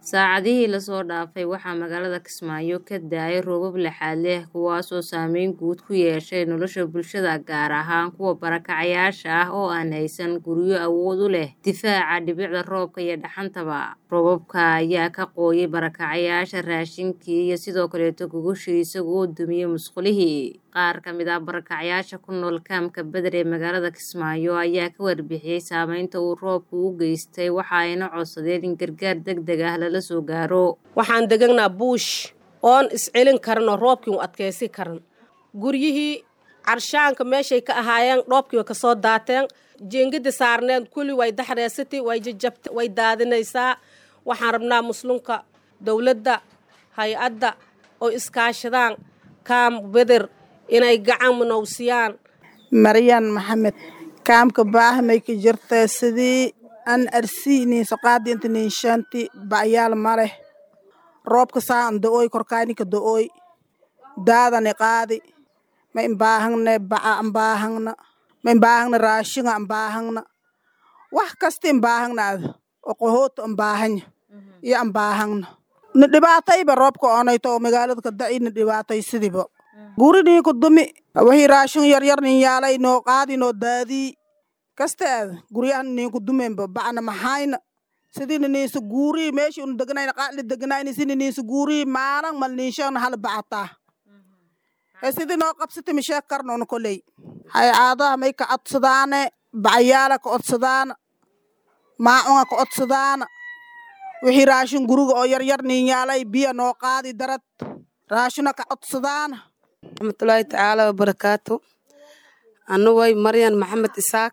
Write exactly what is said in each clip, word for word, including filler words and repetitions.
Saacadihii la soo dhaafay waxaa magaalada Kismaayo ka da'ay roobab lixaad leh kuwaas oo saameyn guud ku yeeshay nolosha bulshada gaar ahaan kuwa barakacayaasha ah oo aan haysan guryo awood u leh difaaca dhibicda roobka iyo dhaxantaba. Roobabka ayaa ka qooyay barakacayaasha raashinkii iyo sidoo kaleeto gogashii isagoo dumiyay musqulihii. Qaar ka mid ah barakacayaasha ku nool kaamka Badar ee magaalada Kismaayo ayaa ka warbixiyay saameynta uu roobku u geystay waxa ayna codsadeen in gargaar degdeg ah lala soo gaaro. Waxaan deganaa buush oon iscelin karno roobkii u adkeysi karan. Guryihii carshaanka meeshay ka ahaayeen roobkii way ka soo daateen. Jeengada saarneen kulli way daxreysatay way jajabtay way daadinaysaa. Waxaan rabnaa muslimka dawladda hay-adda oo iskaashadaan kaam Badar inay gacan munoosiyaan. Maryan Maxamed kaamka baahmay ka jirtay sidii an arsiini saqaadi inta ninshanti baayal mare roobka saan dooy korkaani ka dooy daadane qaadi ma imbaahne baa ambaahna ma imbaahna raashinga ambaahna wax kasta imbaahna oo qohoot ambaahna iyo ambaahna na dhibaatay ba roobka oonayto magaalada ka daciina dhibaatay sidiba guuridii ku dumi wixii raashin yar yar nin yaalay noo qaadi noo daadi kasteed guryahan nin ku dumeenba bacna maxayna sidii nin su guuri meeshii uu deganayna qaali deganayna sidii nin su guuri maaran mal ninshan hal bacata ee sidii noo qabsatay misha karno no kolay hay aada may ka codsadaane bacayaala ka codsadaan maacunga ka codsadaan wixii raashin guriga oo yar yar nin yaalay biyo noo qaadi darad raashina ka codsadaan. Rahmatullahi ta'ala wa barakatuh. Anu way Maryan Maxamed Isaaq.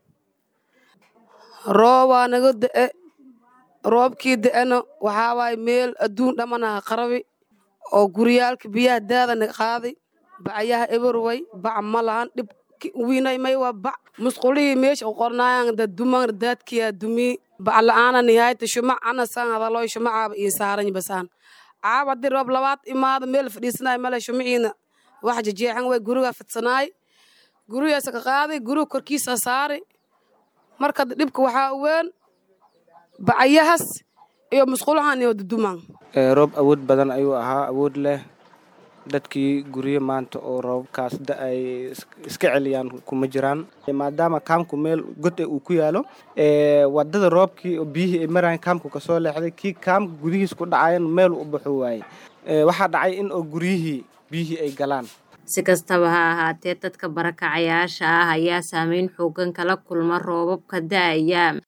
Rooba naga da'e roobkii da'ana waxa way meel adduun dhamana qarabi oo guryaalka biyaha daadana qaaday bacayaha eber way bac malahan dib wiinay may waa bac musqulii meesha qornayaan dad duman daadkiya dumi bac la'aana nihayta shuma ana san hadalooy shuma caab iyo saaran basaan caab dir roob labaad imaada meel fadhiisnay mala shumiina wax jeexan way guriga fadsanay gurigaas ka qaaday guriga korkiisa saaray marka dibka waxa weyn bacayahas iyo musqulahan iyo duduman ee roob awood badan ayuu ahaa awood leh dadkii guriga maanta oo roobkaas ay iska celiyaan kuma jiraan maadaama kaamku meel god uu ku yaalo ee wadada roobkii oo biyihii maraan kaamku ka soo leexday kii kaamka gudihiis ku dhacayeen meel u baxo waayay ee waxa dhacay in oo guriyihii biyihii ay galaan. Si kastaba ha ahaatee dadka barakacayaasha ah ayaa saameyn xooggan kala kulma roobabka da'aya.